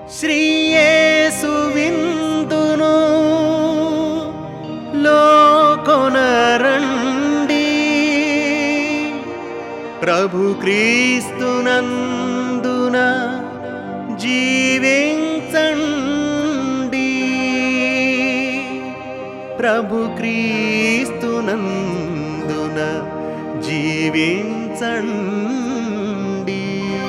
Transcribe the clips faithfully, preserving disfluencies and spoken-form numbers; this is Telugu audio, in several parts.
శ్రీయేసు విందును లోకొనరండి, ప్రభు క్రీస్తునందున జీవించండి, ప్రభు క్రీస్తునందున జీవించండి.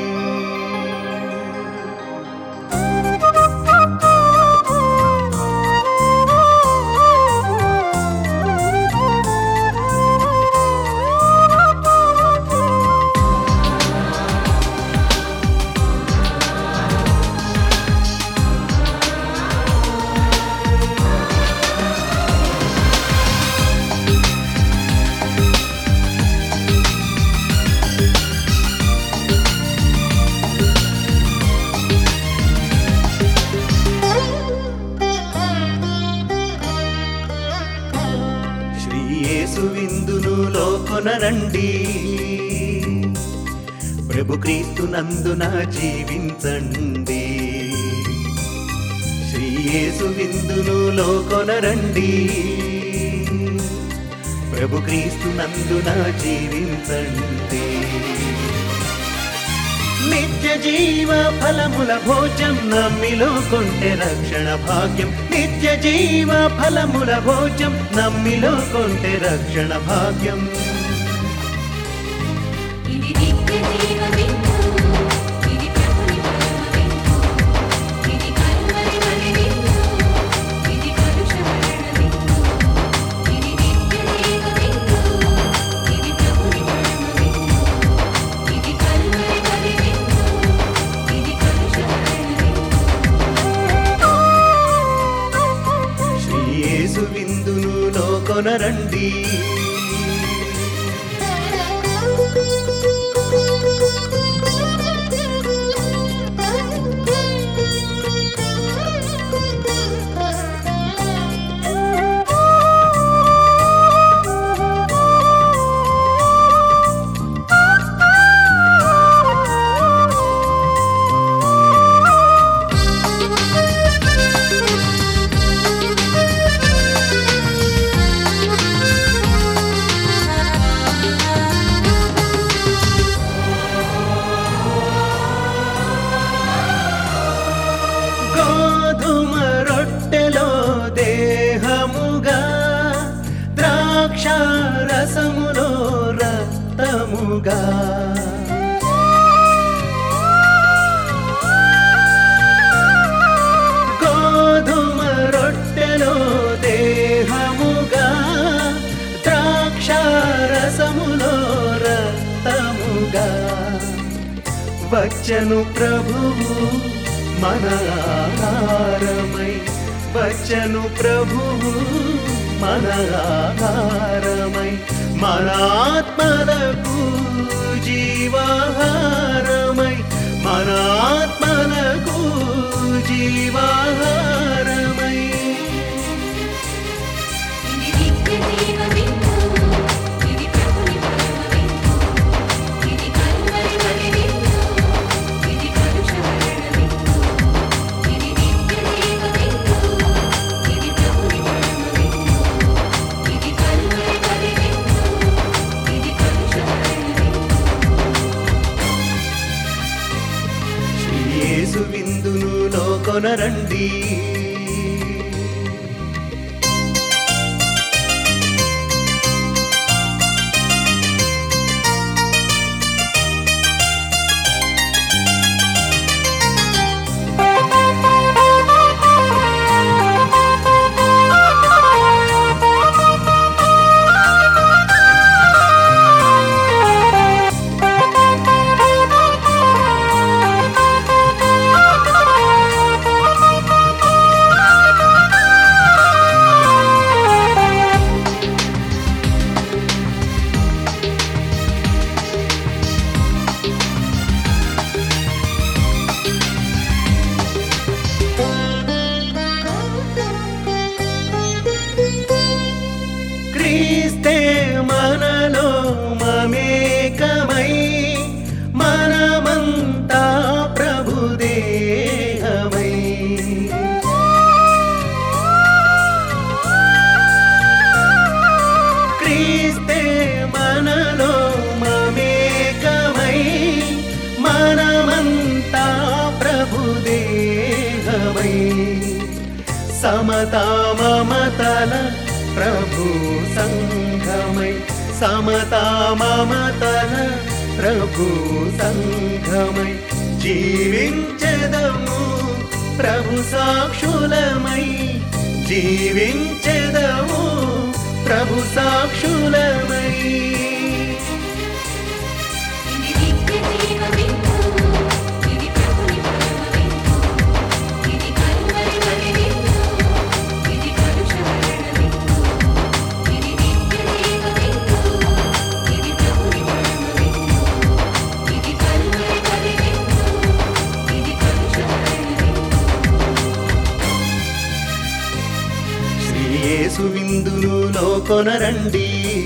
యేసు విందును లోకొనరండి, ప్రభు క్రీస్తునందున జీవించండి. శ్రీ యేసు విందును లోకొనరండి, ప్రభు క్రీస్తునందున జీవించండి. నిత్య జీవ ఫలముల భోజం నమ్మిలో కొంటె రక్షణ భాగ్యం, నిత్య జీవ ఫలముల భోజం నమ్మిలో కొంటె రక్షణ భాగ్యం. ఇది నిత్య జీవ విందు, ఇది ప్రభుని పరమ విందు, ఇది కల్వరి బలి విందు, ఇది కలుష మరణ విందు. ఇది నిత్య జీవ విందు, ఇది ప్రభుని పరమ విందు, ఇది కల్వరి బలి విందు, ఇది కలుష మరణ విందు. శ్రీ యేసు విందును లోకొనరండి, గోధుమ రొట్టెలో దేహముగా, ద్రాక్ష రసములో రక్తముగా. గోధుమ రొట్టెలో దేహముగా, ద్రాక్ష రసములో రక్తముగా. వచ్చను ప్రభువు మన ఆహారమై, వచ్చను ప్రభువు మన ఆహారమై, మన ఆత్మలకు జీవాహారమై, మన ఆత్మలకు జీవాహారమై. ఇది నిత్య జీవ విందు, ఇది ప్రభుని పరమ విందు, ఇది కల్వరి బలి విందు, ఇది కలుష మరణ విందు. ఇది నిత్య జీవ విందు, ఇది ప్రభుని పరమ విందు, ఇది కల్వరి బలి విందు, ఇది కలుష మరణ విందు. శ్రీ యేసు విందును లోకొనరండి, సంఘమై సమతా మమతల ప్రభు సంఘమై సమతా మమతల ప్రభు సంఘమై జీవించెదము ప్రభు సాక్షులమై జీవించెదము ప్రభు సాక్షులమై ఇది నిత్య జీవ విందు ఇది ప్రభుని పరమ విందు ఇది కల్వరి బలి విందు ఇది కలుష హరణ విందు ఇది నిత్య జీవ విందు ఇది ప్రభుని పరమ విందు ఇది కల్వరి బలి విందు ఇది కలుష హరణ విందు శ్రీ యేసు విందును లోకొనరండి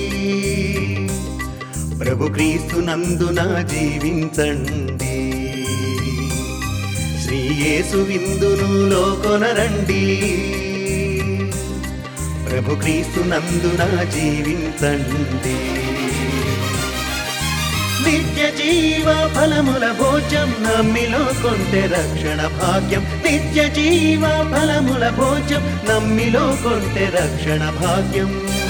ప్రభు క్రీస్తు నందున జీవించండి శ్రీ యేసు విందును లోకొనరండి ప్రభు క్రీస్తు నందున జీవించండి నిత్య జీవ ఫలముల భోజం నమ్మిలో కొంటె రక్షణ భాగ్యం నిత్య జీవ ఫలముల భోజం నమ్మిలో కొంటె రక్షణ భాగ్యం